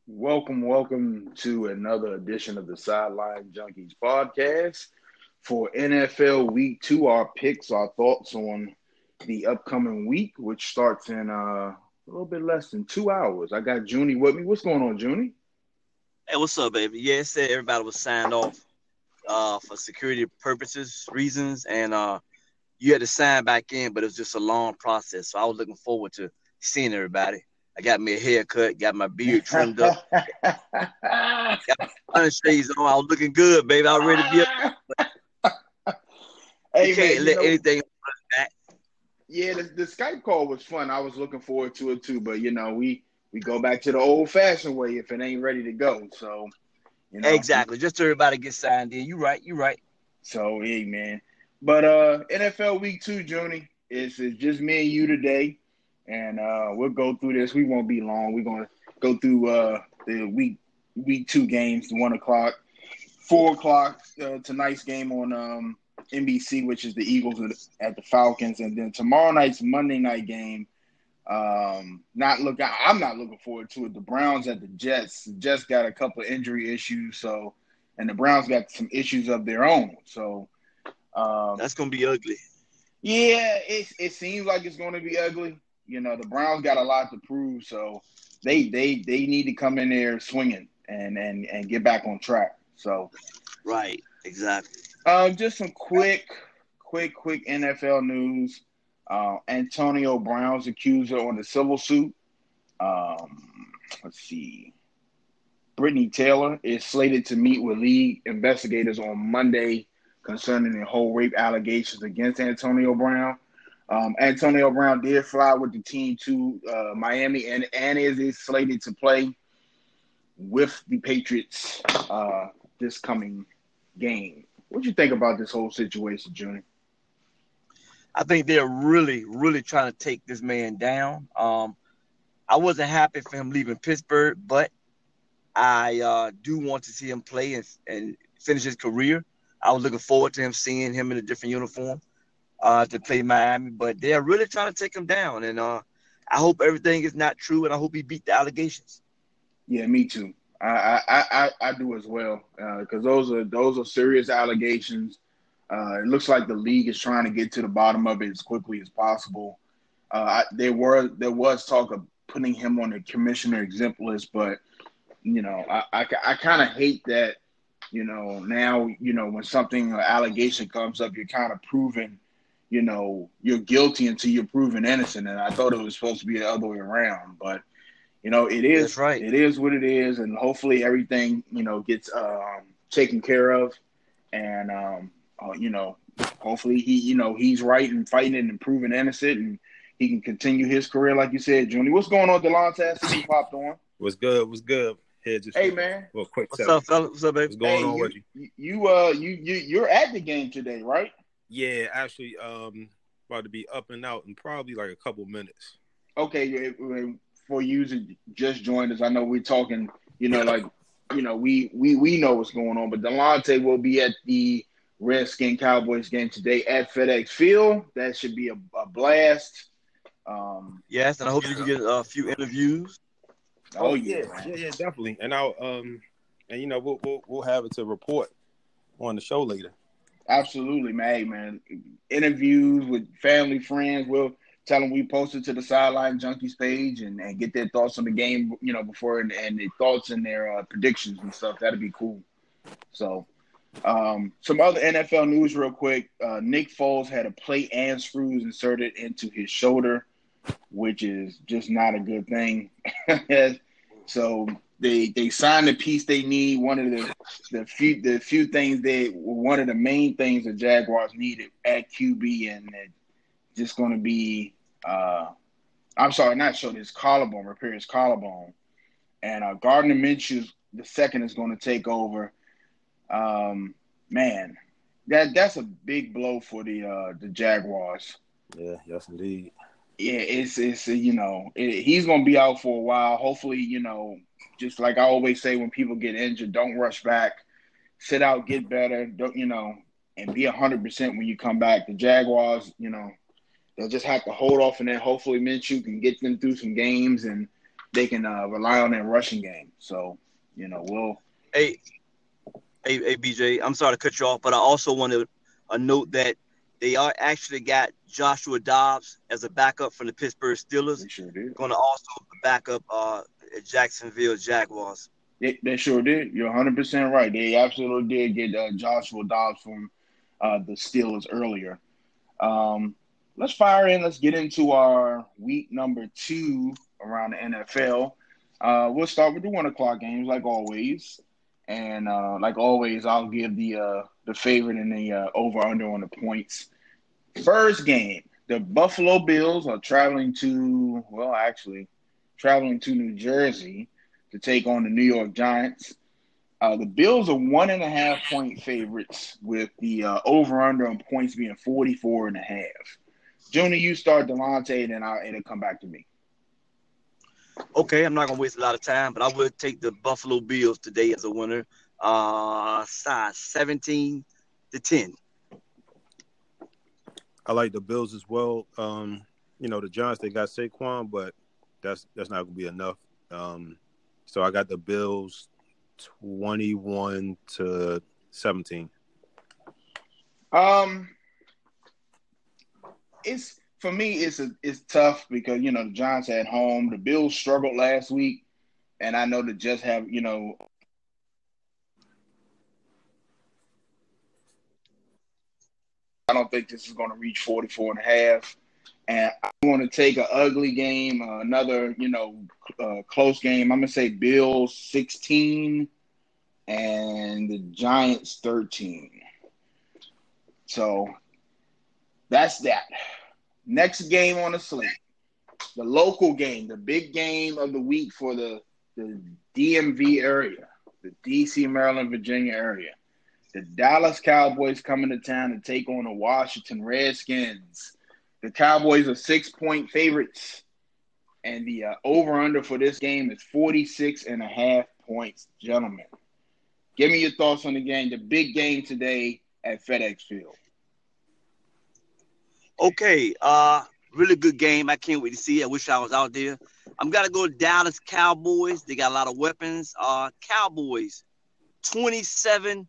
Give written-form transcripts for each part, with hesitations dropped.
Welcome to another edition of the Sideline Junkies podcast for NFL Week 2. Our picks, our thoughts on the upcoming week, which starts in a little bit less than 2 hours. I got Junie with me. What's going on, Junie? Hey, what's up, baby? Yeah, it said everybody was signed off for security purposes, reasons, and you had to sign back in, but it was just a long process. So I was looking forward to seeing everybody. I got me a haircut, got my beard trimmed up, got my sun shades on. I was looking good, baby. I was ready to be up. You Hey, can't man, let anything hold us back. yeah, the Skype call was fun. I was looking forward to it too, but we go back to the old fashioned way if it ain't ready to go. So, you know, Exactly. Just so everybody get signed in. You right. You right. So hey man. But NFL week 2, Junie, it's just me and you today. And we'll go through this. We won't be long. We're gonna go through the week 2 games, the 1 o'clock, 4 o'clock tonight's game on NBC, which is the Eagles at the Falcons, and then tomorrow night's Monday night game. I'm not looking forward to it. The Browns at the Jets. The Jets got a couple of injury issues, and the Browns got some issues of their own. So That's gonna be ugly. yeah, it seems like it's going to be ugly. The Browns got a lot to prove, so they need to come in there swinging and get back on track. So Right. Exactly. just some quick NFL news. Antonio Brown's accuser on the civil suit. Let's see. Brittany Taylor is slated to meet with league investigators on Monday concerning the whole rape allegations against Antonio Brown. Antonio Brown did fly with the team to Miami and is slated to play with the Patriots this coming game. What do you think about this whole situation, Junior? I think they're really, really trying to take this man down. I wasn't happy for him leaving Pittsburgh, but I do want to see him play and finish his career. I was looking forward to him seeing him in a different uniform to play Miami, but they're really trying to take him down. And I hope everything is not true, and I hope he beat the allegations. Yeah, me too. I do as well because those are serious allegations. It looks like the league is trying to get to the bottom of it as quickly as possible. There was talk of putting him on the commissioner exempt list, but I kind of hate that. Now when something an allegation comes up, you're kind of proving you're guilty until you're proven innocent. And I thought it was supposed to be the other way around, but it That's is right. it is what it is, and hopefully everything gets taken care of, and hopefully he's right and fighting it and proven innocent, and he can continue his career like you said, Junie. What's going on, Delonte? I see you popped on. What's good? What's good? Here, just Hey a man. little quick What's tell. up, fella? What's up, baby? What's going Hey, on with you? you're at the game today, right? Yeah, actually, about to be up and out in probably like a couple minutes. Okay, for you to just joined us, I know we're talking, we know what's going on, but Delonte will be at the Redskin Cowboys game today at FedEx Field. That should be a blast. Yes, and I hope you can get a few interviews. Oh yeah, yeah, definitely. And I'll and we'll have it to report on the show later. absolutely, man. Hey, man, interviews with family, friends. We'll tell them we posted to the Sideline Junkies page and get their thoughts on the game, before and their thoughts and their predictions and stuff. That'd be cool. So, some other NFL news, real quick. Nick Foles had a plate and screws inserted into his shoulder, which is just not a good thing. So they signed the piece they need. One of the few things one of the main things the Jaguars needed at QB, and it's just going to be I'm sorry, not show this collarbone, repair his collarbone, and Gardner Minshew the second is going to take over. Man, that's a big blow for the Jaguars. Yeah, yes, indeed. Yeah, it's he's gonna be out for a while. Hopefully, just like I always say, when people get injured, don't rush back. Sit out, get better. Don't and be 100% when you come back. The Jaguars, they'll just have to hold off, and then hopefully Minshew can get them through some games, and they can rely on their rushing game. So, we'll. Hey, hey, BJ, I'm sorry to cut you off, but I also want to note that they are actually got Joshua Dobbs as a backup from the Pittsburgh Steelers, They sure did. going to also back up Jacksonville Jaguars. They sure did. You're 100% right. They absolutely did get Joshua Dobbs from the Steelers earlier. Let's fire in. Let's get into our week number 2 around the NFL. We'll start with the 1 o'clock games, like always. And like always, I'll give the favorite and the over-under on the points. First game, the Buffalo Bills are traveling to New Jersey to take on the New York Giants. The Bills are 1.5-point favorites with the over-under on points being 44.5. Junior, you start Delonte, and then it'll come back to me. Okay, I'm not going to waste a lot of time, but I would take the Buffalo Bills today as a winner. Size 17-10. I like the Bills as well. The Giants, they got Saquon, but that's not going to be enough. So I got the Bills 21-17. It's for me. It's tough because the Giants at home. The Bills struggled last week, and I know the Jets have I don't think this is going to reach 44.5. And I want to take an ugly game, another close game. I'm gonna say Bills 16 and the Giants 13. So that's that. Next game on the slate, the local game, the big game of the week for the DMV area, the DC, Maryland, Virginia area. The Dallas Cowboys coming to town to take on the Washington Redskins. The Cowboys are 6-point favorites, and the over-under for this game is 46.5 points, gentlemen. Give me your thoughts on the game, the big game today at FedEx Field. Okay, really good game. I can't wait to see it. I wish I was out there. I'm going to go Dallas Cowboys. They got a lot of weapons. Cowboys, 27,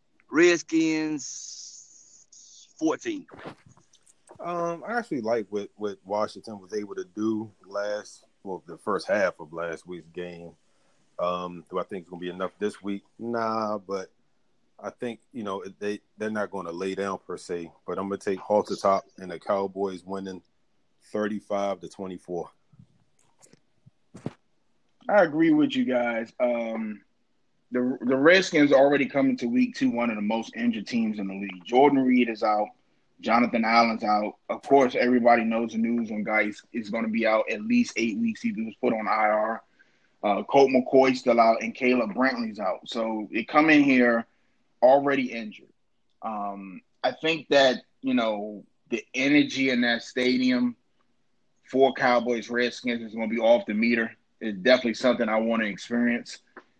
Redskins, 14. I actually like what Washington was able to do the first half of last week's game. Do I think it's going to be enough this week? Nah, but I think, they're not going to lay down per se. But I'm going to take halter top and the Cowboys winning 35-24. I agree with you guys. The Redskins are already coming to week 2, one of the most injured teams in the league. Jordan Reed is out. Jonathan Allen's out. Of course, everybody knows the news on guys is going to be out at least 8 weeks. He was put on IR. Colt McCoy's still out, and Caleb Brantley's out. So they come in here already injured. I think that, the energy in that stadium for Cowboys Redskins is going to be off the meter. It's definitely something I want to experience.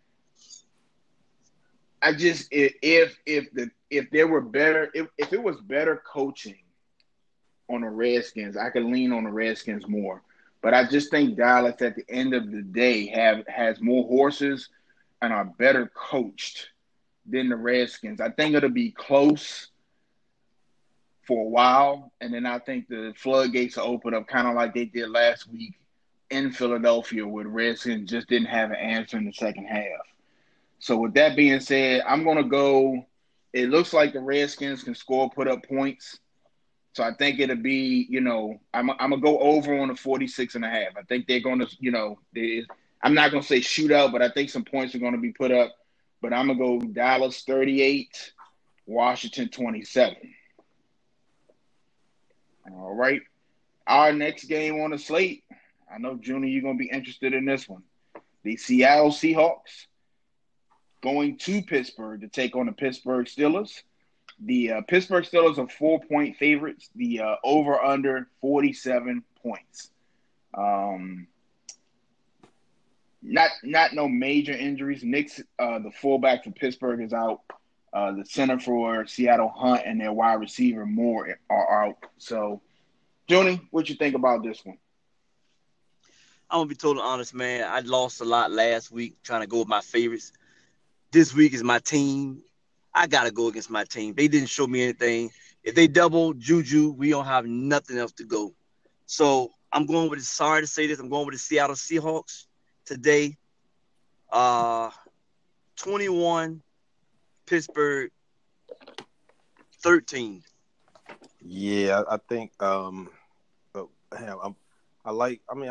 I just if it was better coaching on the Redskins, I could lean on the Redskins more. But I just think Dallas at the end of the day has more horses and are better coached than the Redskins. I think it'll be close for a while, and then I think the floodgates will open up kind of like they did last week in Philadelphia, where the Redskins just didn't have an answer in the second half. So with that being said, I'm going to go – it looks like the Redskins can put up points. So I think it'll be, I'm going to go over on the 46.5. I think they're going to, I'm not going to say shootout, but I think some points are going to be put up. But I'm going to go Dallas 38, Washington 27. All right. Our next game on the slate, I know, Junior, you're going to be interested in this one. The Seattle Seahawks going to Pittsburgh to take on the Pittsburgh Steelers. The Pittsburgh Steelers are 4-point favorites. The over-under 47 points. Not no major injuries. Nick's the fullback for Pittsburgh is out. The center for Seattle, Hunt, and their wide receiver Moore are out. So, Junie, what you think about this one? I'm gonna be totally honest, man. I lost a lot last week trying to go with my favorites. This week is my team. I gotta go against my team. They didn't show me anything. If they double Juju, we don't have nothing else to go. So I'm going with. Sorry to say this, I'm going with the Seattle Seahawks today. 21, Pittsburgh 13. Yeah, I think I like. I mean,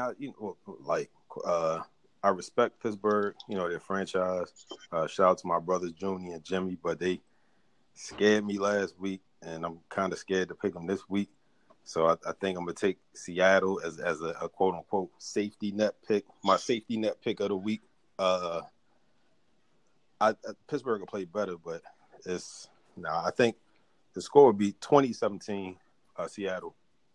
I respect Pittsburgh. Their franchise. Shout out to my brothers Junior and Jimmy, but they scared me last week, and I'm kind of scared to pick them this week. So I think I'm gonna take Seattle as a quote unquote safety net pick. My safety net pick of the week. Pittsburgh will play better, but I think the score would be 2017 Seattle.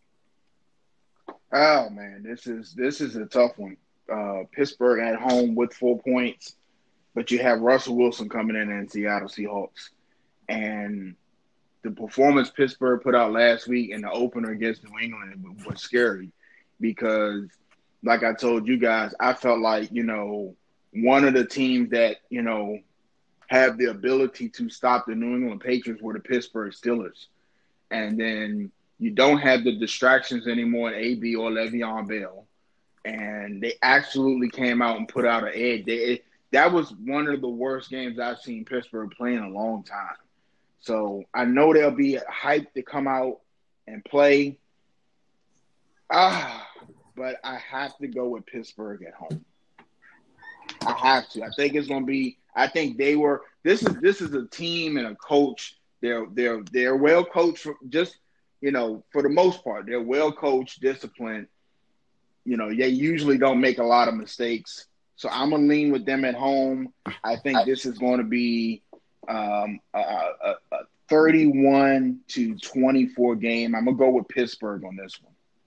Oh man, this is a tough one. Pittsburgh at home with 4 points, but you have Russell Wilson coming in Seattle Seahawks, and the performance Pittsburgh put out last week in the opener against New England was scary because, like I told you guys, I felt like one of the teams that have the ability to stop the New England Patriots were the Pittsburgh Steelers, and then you don't have the distractions anymore in AB or Le'Veon Bell. And they absolutely came out and put out an egg. That was one of the worst games I've seen Pittsburgh play in a long time. So I know they'll be hyped to come out and play. But I have to go with Pittsburgh at home. I have to. I think it's going to be. I think they were. This is a team and a coach. They're well coached. For the most part, they're well coached, disciplined. They usually don't make a lot of mistakes. So I'm going to lean with them at home. I think this is going to be a 31-24 game. I'm going to go with Pittsburgh on this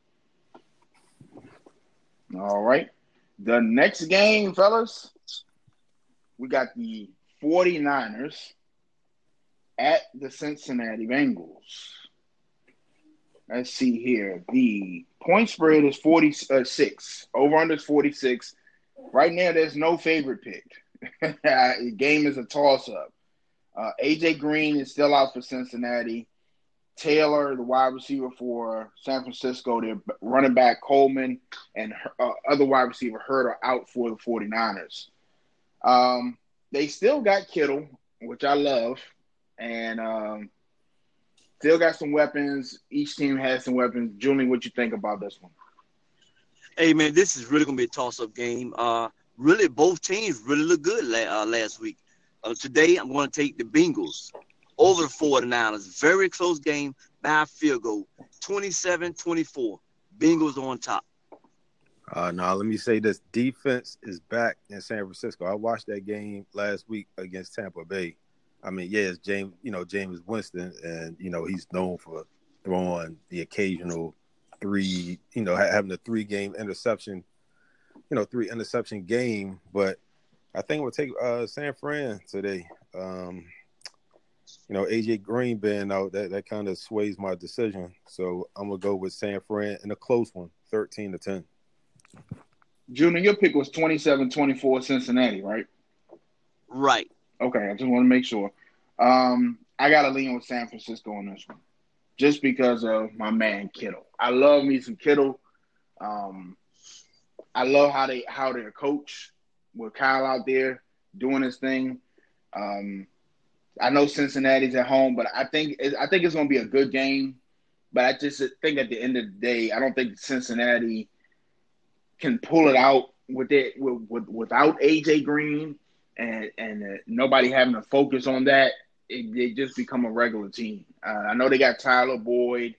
one. All right. The next game, fellas, we got the 49ers at the Cincinnati Bengals. Let's see here. The point spread is 46. Over-under is 46. Right now, there's no favorite pick. The game is a toss-up. A.J. Green is still out for Cincinnati. Taylor, the wide receiver for San Francisco, their running back Coleman, and other wide receiver Hurd are out for the 49ers. They still got Kittle, which I love, and still got some weapons. Each team has some weapons. Julian, what you think about this one? Hey, man, this is really going to be a toss-up game. Really, both teams really look good last week. Today, I'm going to take the Bengals over the 49ers. Very close game by a field goal. 27-24. Bengals on top. Now, let me say this. Defense is back in San Francisco. I watched that game last week against Tampa Bay. I mean, it's James Winston, and, he's known for throwing the occasional three, having a 3-game interception, 3-interception game. But I think we'll take San Fran today. A.J. Green being out, that kind of sways my decision. So I'm going to go with San Fran in a close one, 13-10. Junior, your pick was 27-24 Cincinnati, right? Right. Okay, I just want to make sure. I got to lean with San Francisco on this one, just because of my man Kittle. I love me some Kittle. I love how they're coached with Kyle out there doing his thing. I know Cincinnati's at home, but I think it's going to be a good game. But I just think at the end of the day, I don't think Cincinnati can pull it out without AJ Green and nobody having to focus on that. They just become a regular team. I know they got Tyler Boyd.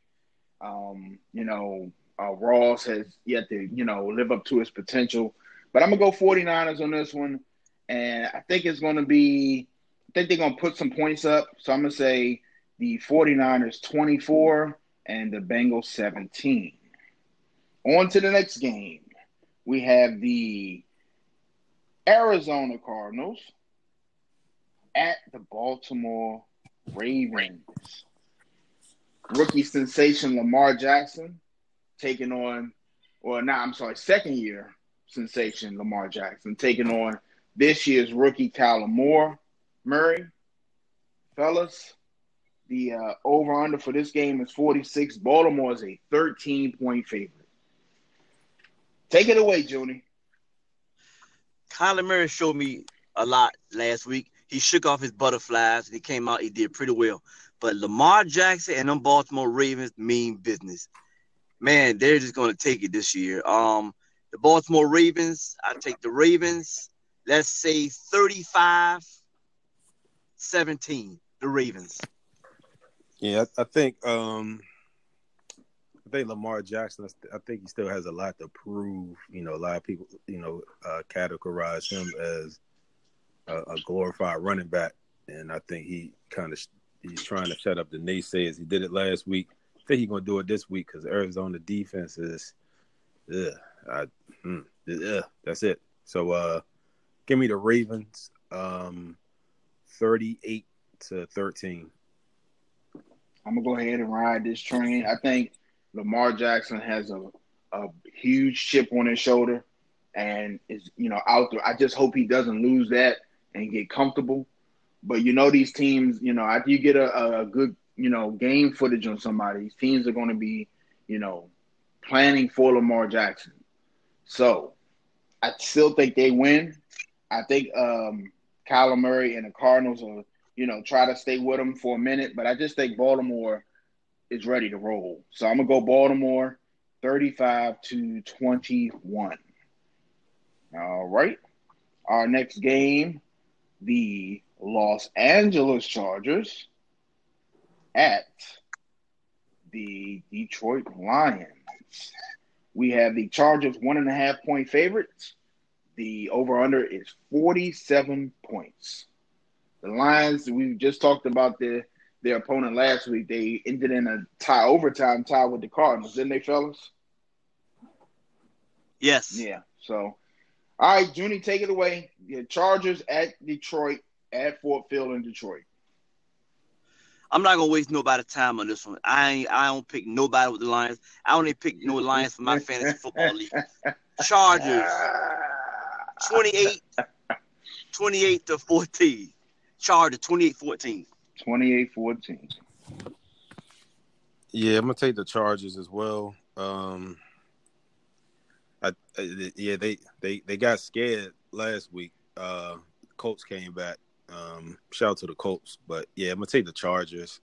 Ross has yet to live up to his potential. But I'm gonna go 49ers on this one, and I think it's gonna be. I think they're gonna put some points up. So I'm gonna say the 49ers 24 and the Bengals 17. On to the next game. We have the Arizona Cardinals at the Baltimore Ravens. Rookie sensation Lamar Jackson taking on, second year sensation Lamar Jackson taking on this year's rookie Kyler Murray. Fellas, the over-under for this game is 46. Baltimore is a 13-point favorite. Take it away, Junie. Kyler Murray showed me a lot last week. He shook off his butterflies and he came out. He did pretty well. But Lamar Jackson and them Baltimore Ravens mean business. Man, they're just going to take it this year. The Baltimore Ravens, I take the Ravens. Let's say 35-17, the Ravens. Yeah, I think Lamar Jackson, I think he still has a lot to prove. A lot of people, categorize him as a glorified running back. And I think he's trying to shut up the naysayers. He did it last week. I think he's going to do it this week because Arizona defense is, that's it. So give me the Ravens 38-13. I'm going to go ahead and ride this train. I think Lamar Jackson has a huge chip on his shoulder and is, out there. I just hope he doesn't lose that and get comfortable. But, these teams, after you get a good, game footage on somebody, these teams are going to be, planning for Lamar Jackson. So I still think they win. I think Kyler Murray and the Cardinals will, try to stay with him for a minute. But I just think Baltimore is ready to roll. So I'm going to go Baltimore 35-21. All right. Our next game, the Los Angeles Chargers at the Detroit Lions. We have the Chargers 1.5-point favorites. The over-under is 47 points. The Lions, we just talked about their opponent last week. They ended in a overtime tie with the Cardinals, didn't they, fellas? Yes. Yeah. So, all right, Junie, take it away. The Chargers at Detroit, at Ford Field in Detroit. I'm not gonna waste nobody's time on this one. I don't pick nobody with the Lions. I only pick no Lions for my fantasy football league. Chargers 28-14. Chargers 28-14. 28-14. Yeah, I'm gonna take the Chargers as well. They got scared last week. Colts came back. Shout out to the Colts, but yeah, I'm gonna take the Chargers.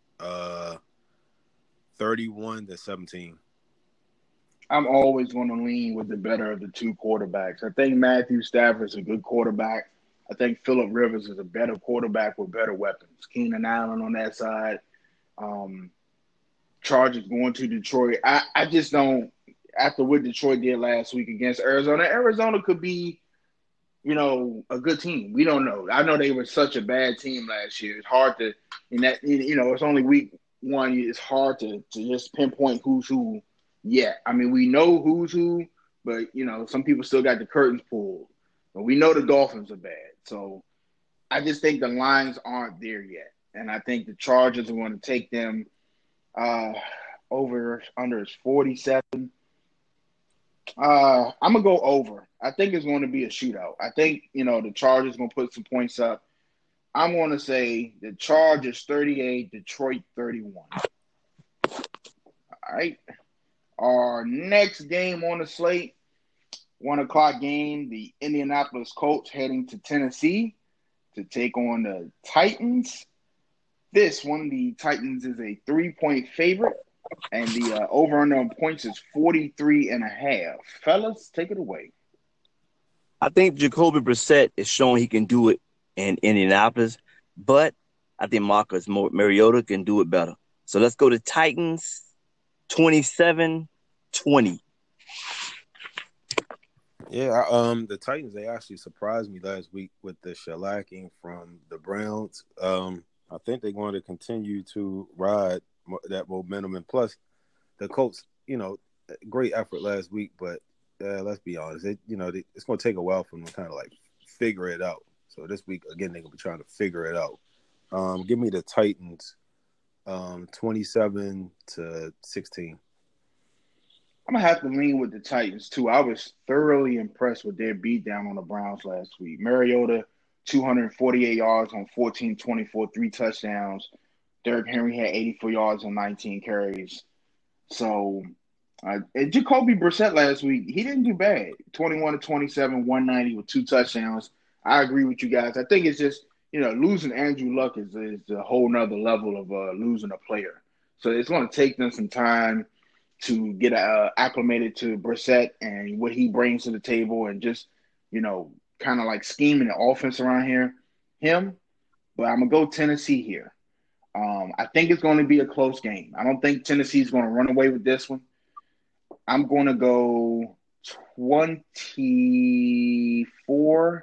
31-17. I'm always going to lean with the better of the two quarterbacks. I think Matthew Stafford is a good quarterback. I think Phillip Rivers is a better quarterback with better weapons. Keenan Allen on that side. Chargers going to Detroit. I just don't, after what Detroit did last week against Arizona could be, a good team. We don't know. I know they were such a bad team last year. It's hard to, it's only week one. It's hard to just pinpoint who's who yet. I mean, we know who's who, but, some people still got the curtains pulled. But we know the Dolphins are bad. So I just think the lines aren't there yet. And I think the Chargers are going to take them under 47. I'm going to go over. I think it's going to be a shootout. I think, the Chargers are going to put some points up. I'm going to say the Chargers 38, Detroit 31. All right. Our next game on the slate, 1:00 game, the Indianapolis Colts heading to Tennessee to take on the Titans. This one, the Titans is a 3-point favorite, and the over-under on points is 43.5. Fellas, take it away. I think Jacoby Brissett is showing he can do it in Indianapolis, but I think Marcus Mariota can do it better. So let's go to Titans 27-20. Yeah, the Titans, they actually surprised me last week with the shellacking from the Browns. I think they're going to continue to ride that momentum. And plus, the Colts, great effort last week, but let's be honest, it's going to take a while for them to kind of like figure it out. So this week, again, they're going to be trying to figure it out. Give me the Titans 27-16. I'm gonna have to lean with the Titans too. I was thoroughly impressed with their beatdown on the Browns last week. Mariota, 248 yards on 14-24, 3 touchdowns. Derrick Henry had 84 yards on 19 carries. So, and Jacoby Brissett last week, he didn't do bad. 21-27, 190 with 2 touchdowns. I agree with you guys. I think it's just, losing Andrew Luck is a whole nother level of losing a player. So it's going to take them some time to get acclimated to Brissett and what he brings to the table and just, kind of like scheming the offense around him. But I'm going to go Tennessee here. I think it's going to be a close game. I don't think Tennessee's going to run away with this one. I'm going to go 24-20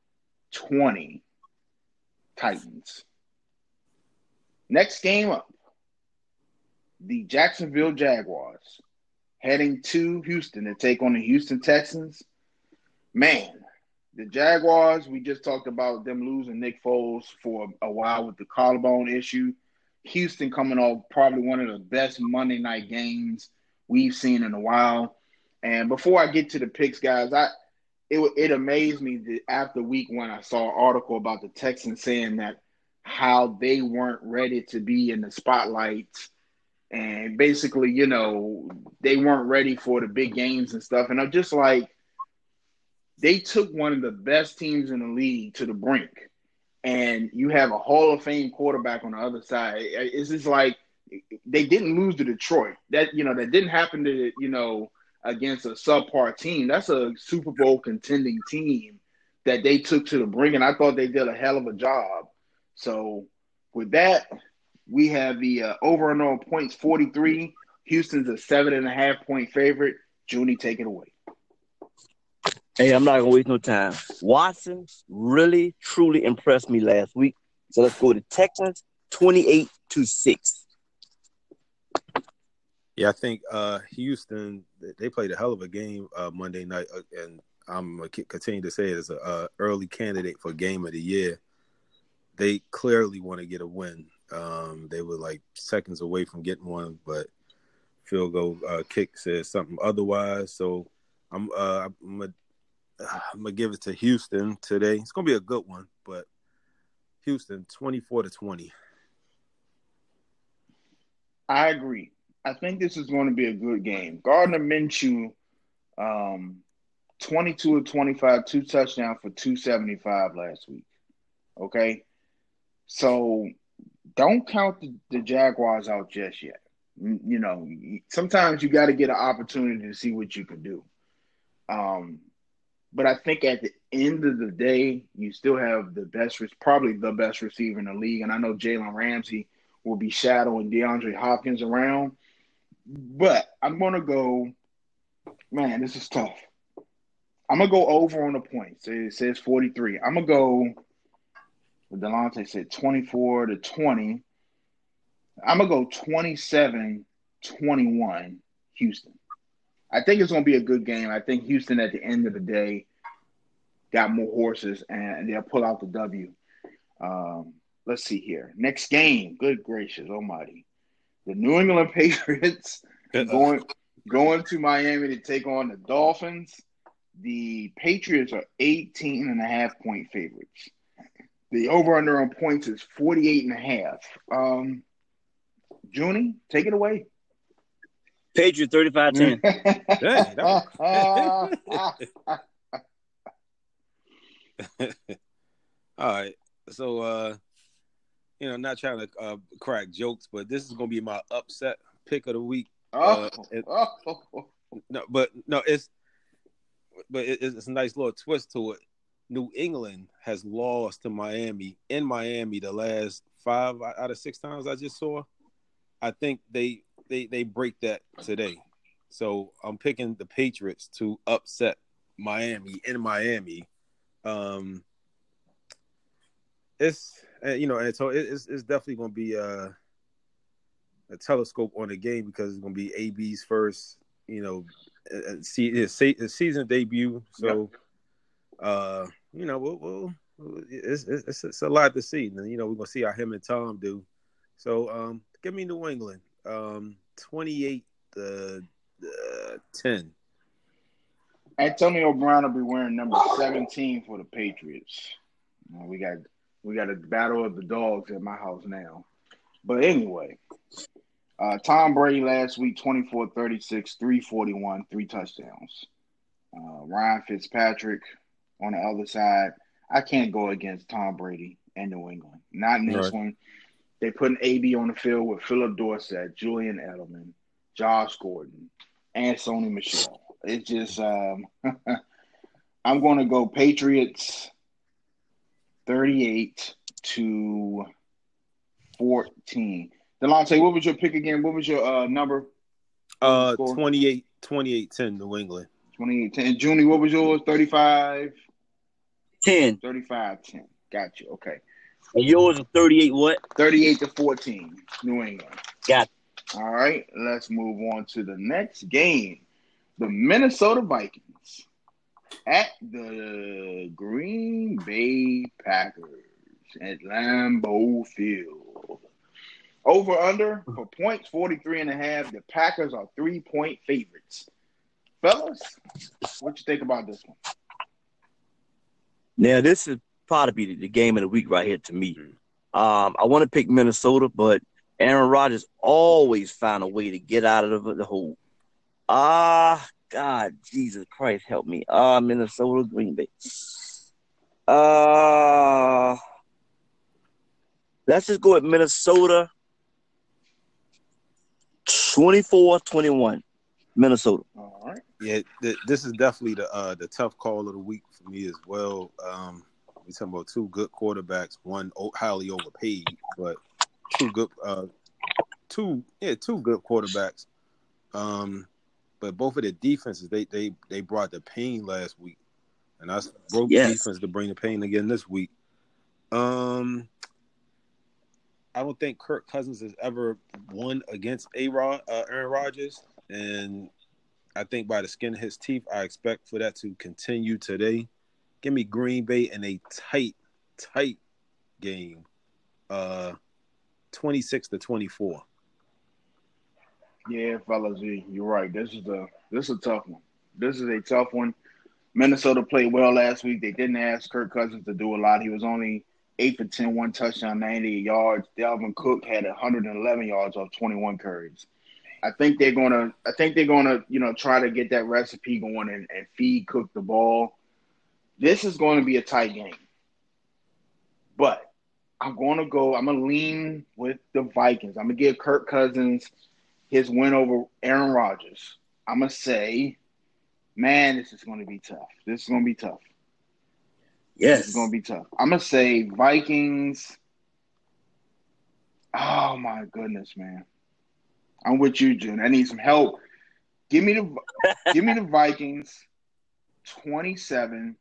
Titans. Next game up, the Jacksonville Jaguars heading to Houston to take on the Houston Texans. Man, the Jaguars, we just talked about them losing Nick Foles for a while with the collarbone issue. Houston coming off probably one of the best Monday night games we've seen in a while. And before I get to the picks, guys, it amazed me that after week one, I saw an article about the Texans saying that how they weren't ready to be in the spotlight. And basically, they weren't ready for the big games and stuff. And I'm just like, they took one of the best teams in the league to the brink. And you have a Hall of Fame quarterback on the other side. It's just like they didn't lose to Detroit. That didn't happen to against a subpar team. That's a Super Bowl contending team that they took to the brink, and I thought they did a hell of a job. So with that, we have the over and on points 43. Houston's a 7.5-point favorite. Junie, take it away. Hey, I'm not going to waste no time. Watson really, truly impressed me last week. So let's go to Texans 28-6. Yeah, I think Houston, they played a hell of a game Monday night, and I'm going to continue to say it as an early candidate for Game of the Year. They clearly want to get a win. They were like seconds away from getting one, but field goal kick says something otherwise. So I'm going to give it to Houston today. It's going to be a good one, but Houston 24-20. I agree. I think this is going to be a good game. Gardner Minshew, 22-25, 2 touchdowns for 275 last week. Okay? So don't count the Jaguars out just yet. Sometimes you got to get an opportunity to see what you can do. But I think at the end of the day, you still have probably the best receiver in the league. And I know Jalen Ramsey will be shadowing DeAndre Hopkins around. But I'm going to go, man, this is tough. I'm going to go over on the points. It says 43. I'm going to go, Delonte said 24-20. I'm going to go 27-21 Houston. I think it's going to be a good game. I think Houston at the end of the day got more horses, and they'll pull out the W. Let's see here. Next game. Good gracious almighty. The New England Patriots going to Miami to take on the Dolphins. The Patriots are 18.5-point favorites. The over-under on points is 48.5. Junie, take it away. Patriots 35-10. All right. So, not trying to crack jokes, but this is going to be my upset pick of the week. It's a nice little twist to it. New England has lost to Miami in Miami the last 5 out of 6 times I just saw. I think they break that today. So I'm picking the Patriots to upset Miami in Miami. It's definitely going to be a telescope on the game because it's going to be AB's first, season debut. So, it's a lot to see. And, we're going to see how him and Tom do. So, give me New England, 28-17. 10. Antonio Brown will be wearing number 17 for the Patriots. We got a battle of the dogs at my house now. But anyway, Tom Brady last week, 24-36, 341, 3 touchdowns. Ryan Fitzpatrick on the other side. I can't go against Tom Brady and New England. Not in this one. They put an AB on the field with Philip Dorsett, Julian Edelman, Josh Gordon, and Sony Michel. It's just I'm going to go Patriots 38-14. Delonte, what was your pick again? What was your number? 28-10 New England. 28-10. Junie, what was yours? 35? 10. 35-10. Got you. Okay. And yours is 38 what? 38-14 New England. Got you. All right. Let's move on to the next game. The Minnesota Vikings at the Green Bay Packers at Lambeau Field. Over under for points, 43.5. The Packers are 3-point favorites. Fellas, what you think about this one? Now, this is probably the game of the week right here to me. I want to pick Minnesota, but Aaron Rodgers always found a way to get out of the hole. God, Jesus Christ, help me. Minnesota, Green Bay. Let's just go with Minnesota 24-21. Minnesota. All right. Yeah, this is definitely the tough call of the week for me as well. We're talking about two good quarterbacks, one highly overpaid, but two good quarterbacks. But both of their defenses, they brought the pain last week, and I broke the defense to bring the pain again this week. I don't think Kirk Cousins has ever won against Aaron Rodgers, and I think by the skin of his teeth, I expect for that to continue today. Give me Green Bay in a tight game, 26-24. Yeah, fellas, you're right. This is a tough one. This is a tough one. Minnesota played well last week. They didn't ask Kirk Cousins to do a lot. He was only 8 for 10, 1 touchdown, 98 yards. Dalvin Cook had 111 yards off 21 carries. I think they're gonna try to get that recipe going and feed Cook the ball. This is going to be a tight game, but I'm going to lean with the Vikings. I'm going to give Kirk Cousins his win over Aaron Rodgers. I'm going to say, man, this is going to be tough. This is going to be tough. Yes. This is going to be tough. I'm going to say Vikings. Oh, my goodness, man. I'm with you, June. I need some help. Give me the Vikings 27-21.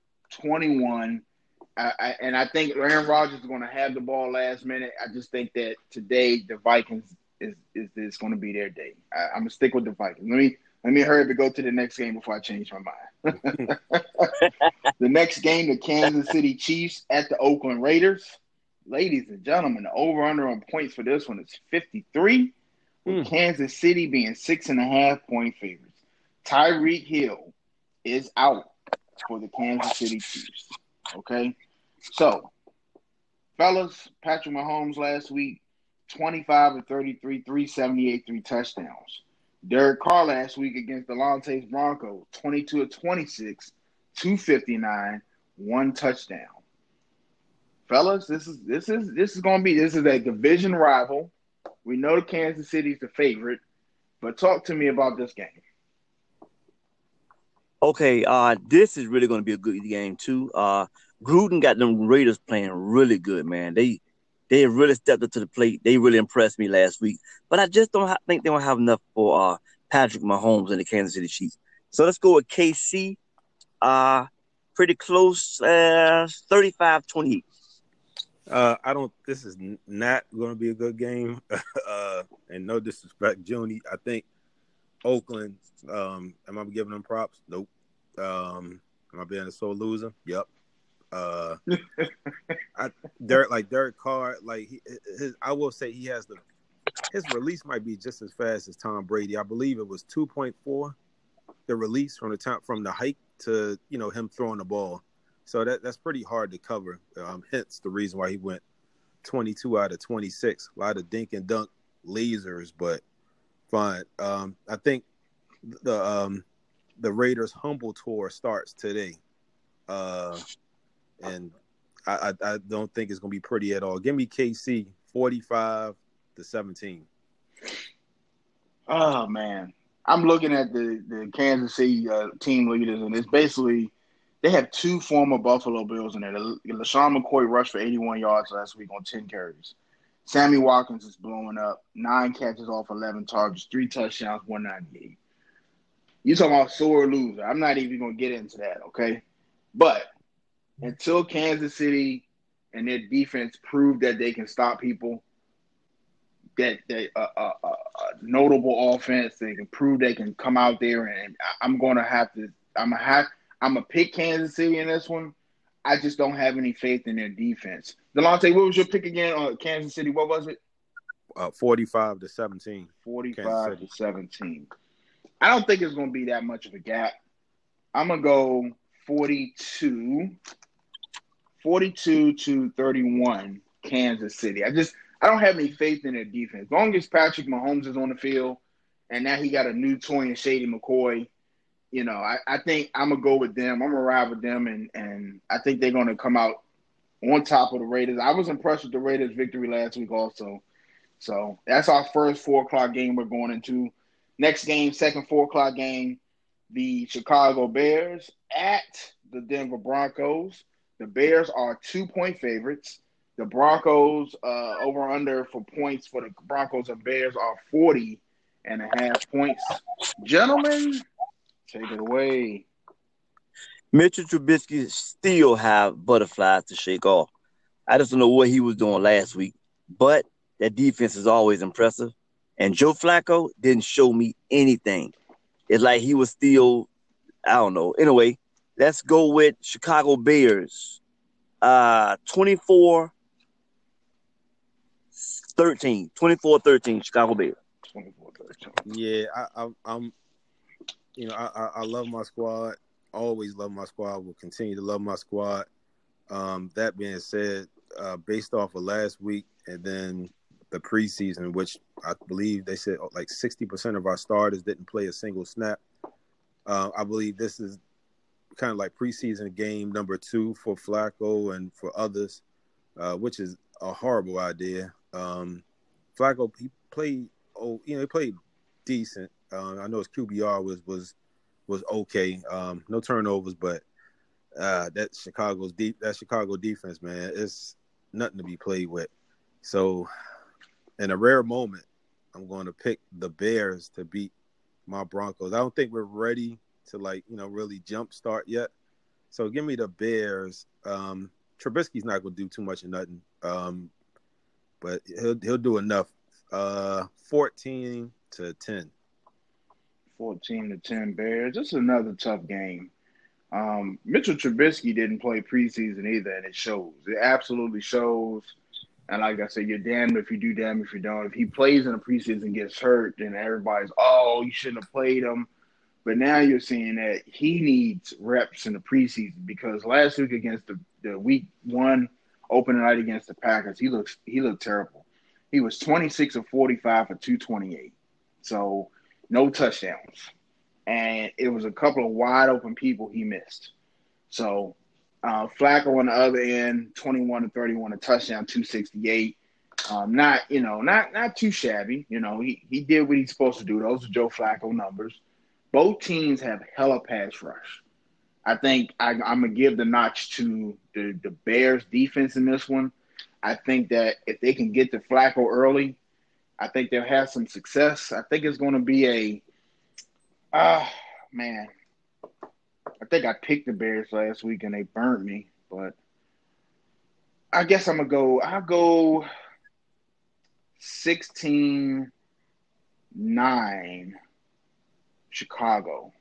I think Aaron Rodgers is going to have the ball last minute. I just think that today the Vikings is going to be their day. I'm gonna stick with the Vikings. Let me hurry up and go to the next game before I change my mind. The next game, the Kansas City Chiefs at the Oakland Raiders. Ladies and gentlemen, the over/under on points for this one is 53. With Kansas City being 6.5-point favorites. Tyreek Hill is out for the Kansas City Chiefs. Okay? So, fellas, Patrick Mahomes last week, 25 of 33, 378, 3 touchdowns. Derek Carr last week against the Lontae's Broncos, 22 of 26, 259, 1 touchdown. Fellas, this is a division rival. We know the Kansas City's the favorite, but talk to me about this game. Okay, this is really going to be a good game too. Gruden got them Raiders playing really good, man. They really stepped up to the plate. They really impressed me last week, but I just don't think they don't have enough for Patrick Mahomes and the Kansas City Chiefs. So let's go with KC. Pretty close, 35-28. This is not going to be a good game. And no disrespect, Junie. I think Oakland, am I giving them props? Nope. Am I being a sore loser? Yep. Derek Carr, I will say he has the his release might be just as fast as Tom Brady. I believe it was 2.4, the release from the hike to him throwing the ball. So that's pretty hard to cover. Hence the reason why he went 22 out of 26. A lot of dink and dunk lasers, but fine. I think the Raiders' humble tour starts today, and I don't think it's going to be pretty at all. Give me KC 45-17. Oh man, I'm looking at the Kansas City team leaders, and it's basically they have two former Buffalo Bills in there. LaShawn McCoy rushed for 81 yards last week on 10 carries. Sammy Watkins is blowing up, 9 catches off 11 targets, 3 touchdowns, 198. You talking about sore loser? I'm not even going to get into that, okay? But until Kansas City and their defense prove that they can stop people, that notable offense, they can prove they can come out there, and I'm gonna pick Kansas City in this one. I just don't have any faith in their defense. Delonte, what was your pick again? Kansas City, what was it? 45-17. 45-17. I don't think it's gonna be that much of a gap. I'm gonna go 42-31 Kansas City. I don't have any faith in their defense. As long as Patrick Mahomes is on the field and now he got a new toy in Shady McCoy, I think I'm going to go with them. I'm going to ride with them, and I think they're going to come out on top of the Raiders. I was impressed with the Raiders' victory last week also. So that's our first 4 o'clock game we're going into. Next game, second 4 o'clock game, the Chicago Bears at the Denver Broncos. The Bears are 2-point favorites. The Broncos over-under for points for the Broncos and Bears are 40.5 points. Gentlemen, take it away. Mitchell Trubisky still have butterflies to shake off. I just don't know what he was doing last week, but that defense is always impressive. And Joe Flacco didn't show me anything. It's like he was still, I don't know. Anyway, let's go with Chicago Bears. 24-13. 24-13, Chicago Bears. 24-13. Yeah, I'm. I love my squad. Always love my squad. Will continue to love my squad. That being said, based off of last week and then the preseason, which I believe they said like 60% of our starters didn't play a single snap. I believe this is kind of like preseason game number 2 for Flacco and for others, which is a horrible idea. Flacco, he played decent. I know his QBR was okay. No turnovers, but that Chicago defense, man, it's nothing to be played with. So, in a rare moment, I'm going to pick the Bears to beat my Broncos. I don't think we're ready to really jumpstart yet. So give me the Bears. Trubisky's not going to do too much of nothing, but he'll do enough. 14-10. 14-10 Bears. This is another tough game. Mitchell Trubisky didn't play preseason either, and it shows. It absolutely shows. And like I said, you're damned if you do, damned if you don't. If he plays in the preseason and gets hurt, then everybody's, you shouldn't have played him. But now you're seeing that he needs reps in the preseason because last week against the week 1 opening night against the Packers, he looked terrible. He was 26 of 45 for 228. So no touchdowns. And it was a couple of wide open people he missed. So Flacco on the other end, 21 of 31, a touchdown, 268. Not too shabby. He did what he's supposed to do. Those are Joe Flacco numbers. Both teams have hella pass rush. I think I'm going to give the notch to the Bears defense in this one. I think that if they can get to Flacco early, I think they'll have some success. I think it's going to be I think I picked the Bears last week and they burnt me, but I guess I'll go 16-9 Chicago.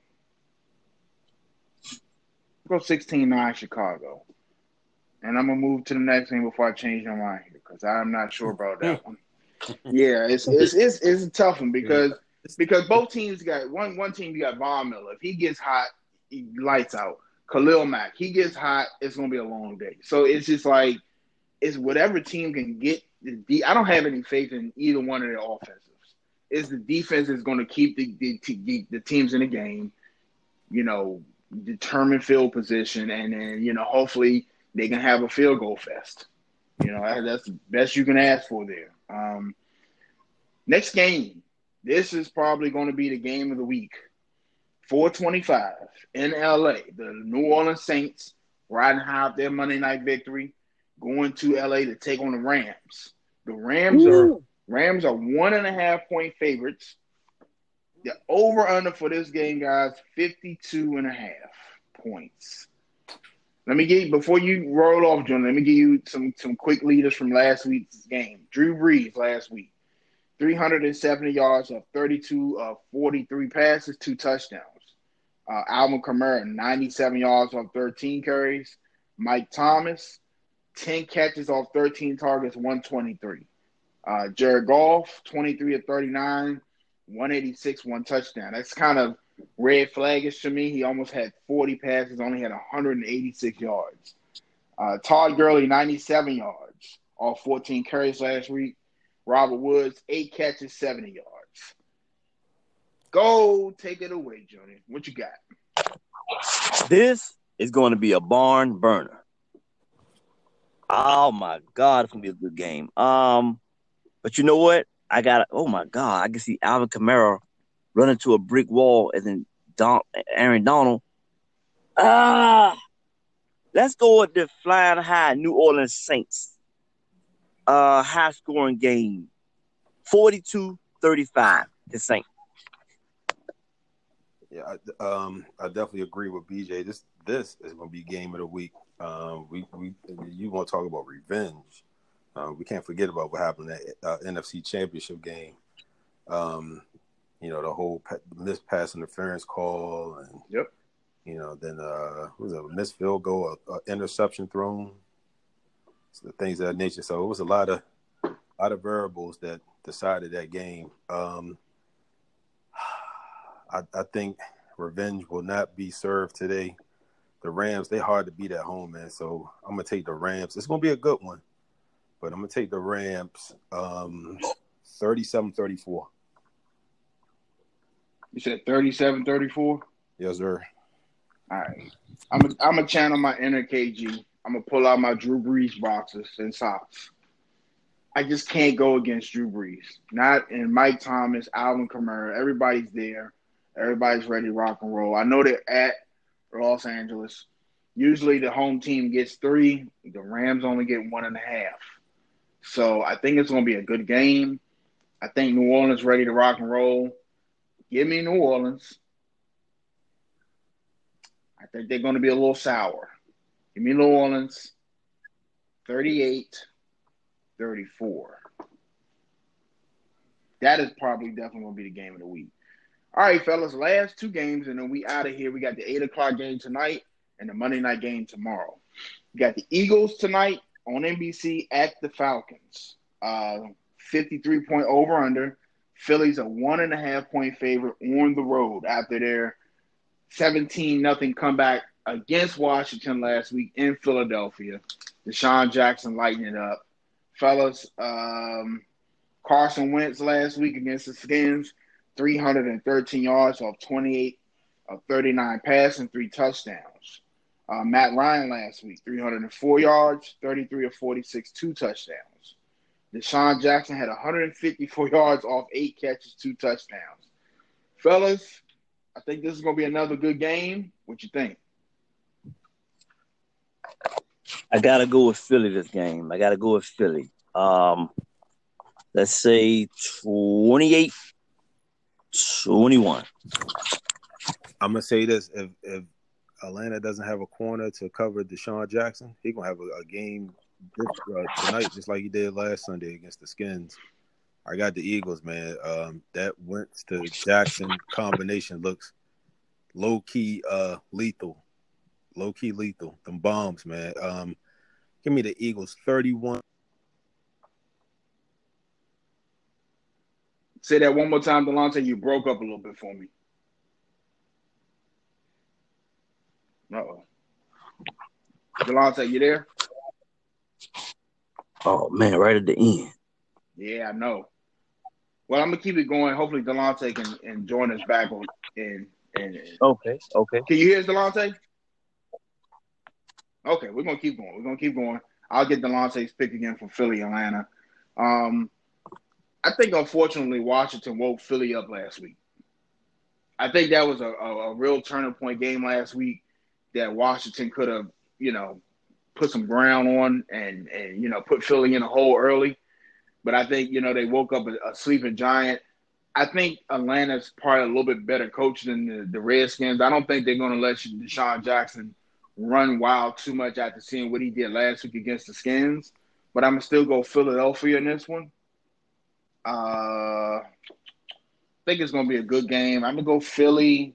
Go 16-9 Chicago. And I'm going to move to the next game before I change my mind here because I'm not sure about that one. Yeah, it's a tough one because both teams got one team. You got Von Miller. If he gets hot, lights out. Khalil Mack, he gets hot, it's gonna be a long day. So it's just like it's whatever team can get. I don't have any faith in either one of their offensives. It's the defense is going to keep the teams in the game. Determine field position, and then hopefully they can have a field goal fest. That's the best you can ask for there. Next game, this is probably going to be the game of the week. 4:25 in LA. The New Orleans Saints riding high off their Monday night victory, going to LA to take on the Rams. The Rams are 1.5-point favorites. The over-under for this game, guys, 52.5 points. Let me give you, before you roll off, John, let me give you some quick leaders from last week's game. Drew Brees last week, 370 yards of 32 of 43 passes, 2 touchdowns. Alvin Kamara, 97 yards off 13 carries. Mike Thomas, 10 catches off 13 targets, 123. Jared Goff, 23 of 39, 186, 1 touchdown. That's kind of red flaggish to me. He almost had 40 passes, only had 186 yards. Todd Gurley, 97 yards off 14 carries last week. Robert Woods, 8 catches, 70 yards. Go take it away, Johnny. What you got? This is going to be a barn burner. Oh my God, it's gonna be a good game. But you know what? Oh my God, I can see Alvin Kamara running to a brick wall, and then Aaron Donald. Let's go with the flying high New Orleans Saints. High scoring game, 42-35. The Saints. Yeah, I definitely agree with BJ. This is going to be game of the week. You want to talk about revenge? We can't forget about what happened at NFC Championship game. The whole missed pass interference call, and yep. Then was it a missed field goal, interception thrown, so things of that nature. So it was a lot of variables that decided that game. I think revenge will not be served today. The Rams, they hard to beat at home, man. So I'm going to take the Rams. It's going to be a good one, but I'm going to take the Rams 37-34. You said 37-34? Yes, sir. All right. I'm going to channel my inner KG. I'm going to pull out my Drew Brees boxes and socks. I just can't go against Drew Brees. Not in Mike Thomas, Alvin Kamara. Everybody's there. Everybody's ready to rock and roll. I know they're at Los Angeles. Usually the home team gets 3. The Rams only get 1.5. So I think it's going to be a good game. I think New Orleans ready to rock and roll. Give me New Orleans. I think they're going to be a little sour. Give me New Orleans 38-34. That is probably definitely going to be the game of the week. All right, fellas, last 2 games, and then we out of here. We got the 8 o'clock game tonight and the Monday night game tomorrow. We got the Eagles tonight on NBC at the Falcons. 53-point over-under. Philly's a 1.5-point favorite on the road after their 17-0 comeback against Washington last week in Philadelphia. Deshaun Jackson lighting it up. Fellas, Carson Wentz last week against the Skins, 313 yards off 28 of 39 passing, 3 touchdowns. Matt Ryan last week, 304 yards, 33 of 46, 2 touchdowns. Deshaun Jackson had 154 yards off 8 catches, 2 touchdowns. Fellas, I think this is going to be another good game. What you think? I got to go with Philly this game. Let's say 28-21. I'm going to say this. If Atlanta doesn't have a corner to cover Deshaun Jackson, he's going to have a game tonight just like he did last Sunday against the Skins. I got the Eagles, man. That Wentz to Jackson combination looks low-key lethal. Low-key lethal. Them bombs, man. Give me the Eagles 31. Say that one more time, Delonte. You broke up a little bit for me. Uh-oh. Delonte, you there? Oh man, right at the end. Yeah, I know. Well, I'm gonna keep it going. Hopefully, Delonte can join us back on. Okay. Can you hear us, Delonte? Okay, we're gonna keep going. I'll get Delonte's pick again for Philly, Atlanta. I think unfortunately Washington woke Philly up last week. I think that was a real turning point game last week that Washington could have, put some ground on and put Philly in a hole early. But I think, they woke up a sleeping giant. I think Atlanta's probably a little bit better coach than the Redskins. I don't think they're going to let Deshaun Jackson run wild too much after seeing what he did last week against the Skins. But I'm going to still go Philadelphia in this one. I think it's going to be a good game. I'm going to go Philly.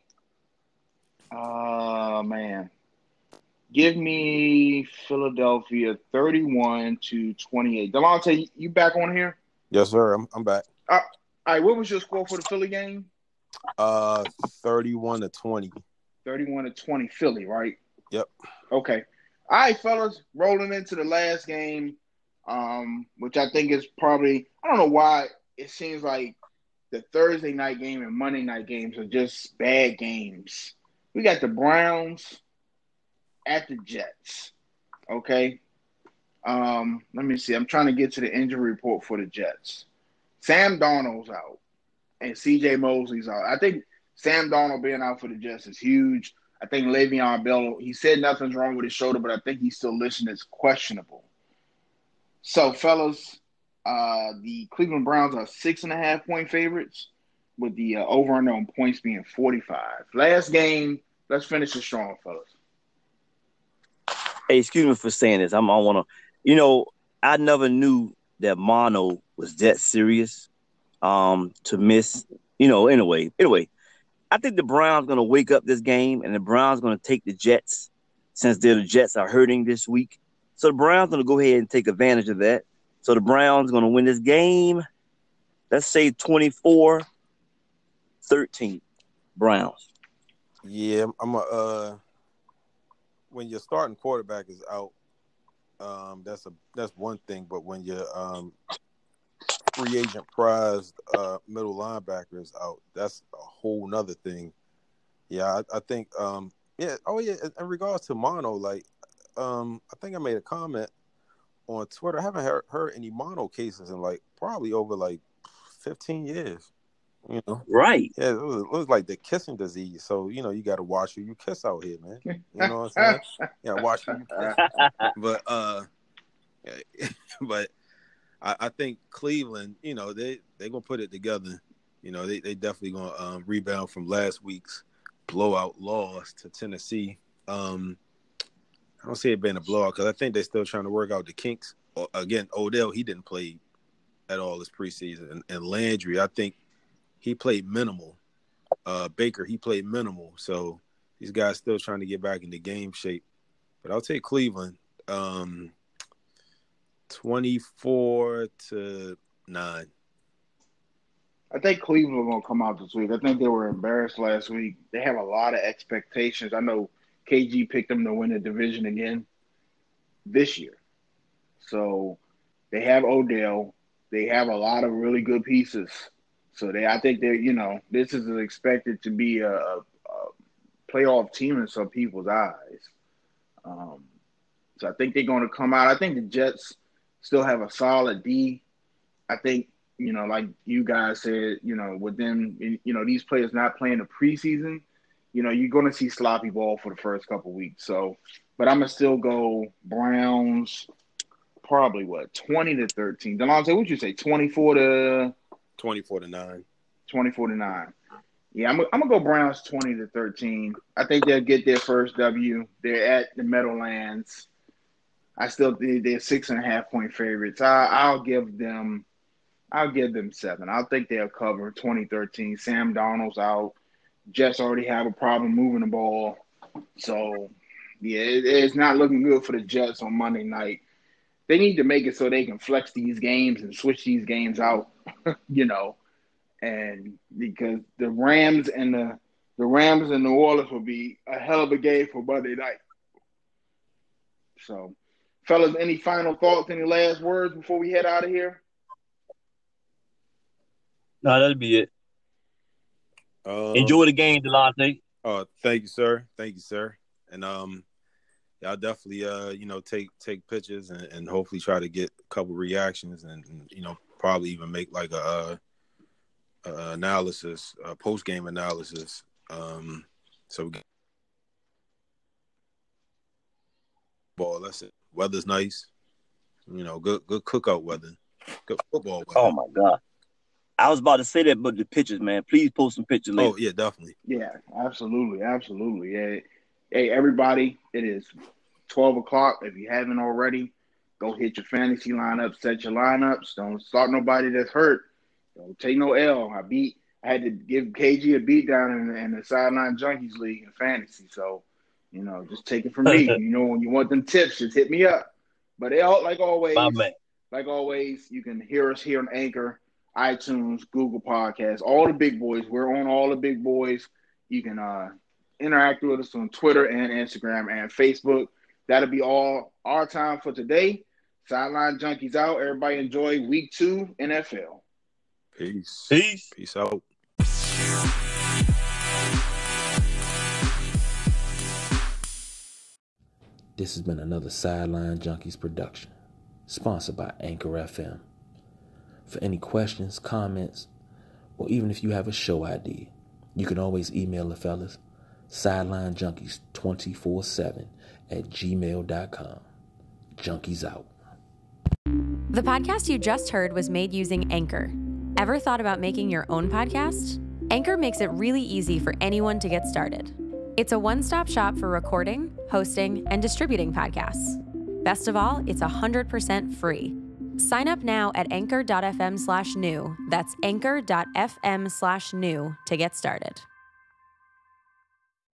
Man. Give me Philadelphia 31-28. Delonte, you back on here? Yes, sir. I'm back. All right, what was your score for the Philly game? 31-20. 31-20 Philly, right? Yep. Okay. All right, fellas, rolling into the last game, which I think is probably, I don't know why it seems like the Thursday night game and Monday night games are just bad games. We got the Browns at the Jets. Okay. Let me see. I'm trying to get to the injury report for the Jets. Sam Darnold's out and CJ Mosley's out. I think Sam Darnold being out for the Jets is huge. I think Le'Veon Bell, he said nothing's wrong with his shoulder, but I think he's still listed as questionable. So, fellas, the Cleveland Browns are 6.5-point favorites with the over-under on points being 45. Last game, let's finish it strong, fellas. Hey, excuse me for saying this. I want to, I never knew that mono was that serious to miss, anyway. I think the Browns going to wake up this game, and the Browns going to take the Jets since the Jets are hurting this week. So the Browns going to go ahead and take advantage of that. So the Browns going to win this game, let's say 24-13 Browns. Yeah, when your starting quarterback is out, that's one thing. But when your free agent prized middle linebacker is out, that's a whole nother thing. Yeah, I think yeah. Oh yeah. In regards to mono, I think I made a comment on Twitter. I haven't heard any mono cases in probably over 15 years. Right? Yeah, it was like the kissing disease. So you got to watch who you kiss out here, man. You know what I'm saying? Yeah, watch who you kiss. But I think Cleveland, they're gonna put it together. They definitely gonna rebound from last week's blowout loss to Tennessee. I don't see it being a blowout because I think they're still trying to work out the kinks. Again, Odell, he didn't play at all this preseason, and Landry, I think he played minimal. Baker, he played minimal. So these guys still trying to get back into game shape. But I'll take Cleveland 24-9. I think Cleveland are going to come out this week. I think they were embarrassed last week. They have a lot of expectations. I know KG picked them to win the division again this year. So they have Odell. They have a lot of really good pieces. So I think this is expected to be a playoff team in some people's eyes. So I think they're going to come out. I think the Jets still have a solid D. I think, like you guys said, with them, these players not playing the preseason, you're going to see sloppy ball for the first couple of weeks. So, but I'm going to still go Browns, probably 20-13. Delonte, what'd you say, 24-9? 24-9. Yeah, I'm gonna go Browns 20-13. I think they'll get their first W. They're at the Meadowlands. I still think they're 6.5-point favorites. I'll give them 7. I think they'll cover 20-13. Sam Darnold's out. Jets already have a problem moving the ball. So yeah, it's not looking good for the Jets on Monday night. They need to make it so they can flex these games and switch these games out, and because the Rams and New Orleans will be a hell of a game for Monday night. So, fellas, any final thoughts, any last words before we head out of here? No, that'll be it. Enjoy the game, Delonte. Thank you, sir. Thank you, sir. And y'all definitely take pictures and hopefully try to get a couple reactions and probably even make like a analysis, a post game analysis. So ball. That's it. Weather's nice. Good cookout weather. Good football weather. Oh my God. I was about to say that, but the pictures, man. Please post some pictures later. Oh, yeah, definitely. Yeah, absolutely. Yeah. Hey, everybody, it is 12 o'clock. If you haven't already, go hit your fantasy lineup, set your lineups. Don't start nobody that's hurt. Don't take no L. I had to give KG a beat down in the Sideline Junkies League in fantasy. So, just take it from me. When you want them tips, just hit me up. But like always, you can hear us here on Anchor, iTunes, Google Podcasts, all the big boys. We're on all the big boys. You can interact with us on Twitter and Instagram and Facebook. That'll be all our time for today. Sideline Junkies out. Everybody enjoy Week 2 NFL. Peace. Peace out. This has been another Sideline Junkies production, sponsored by Anchor FM. For any questions, comments, or even if you have a show idea, you can always email the fellas, sidelinejunkies247@gmail.com. Junkies out. The podcast you just heard was made using Anchor. Ever thought about making your own podcast? Anchor makes it really easy for anyone to get started. It's a one-stop shop for recording, hosting, and distributing podcasts. Best of all, it's 100% free. Sign up now at anchor.fm/new. That's anchor.fm/new to get started.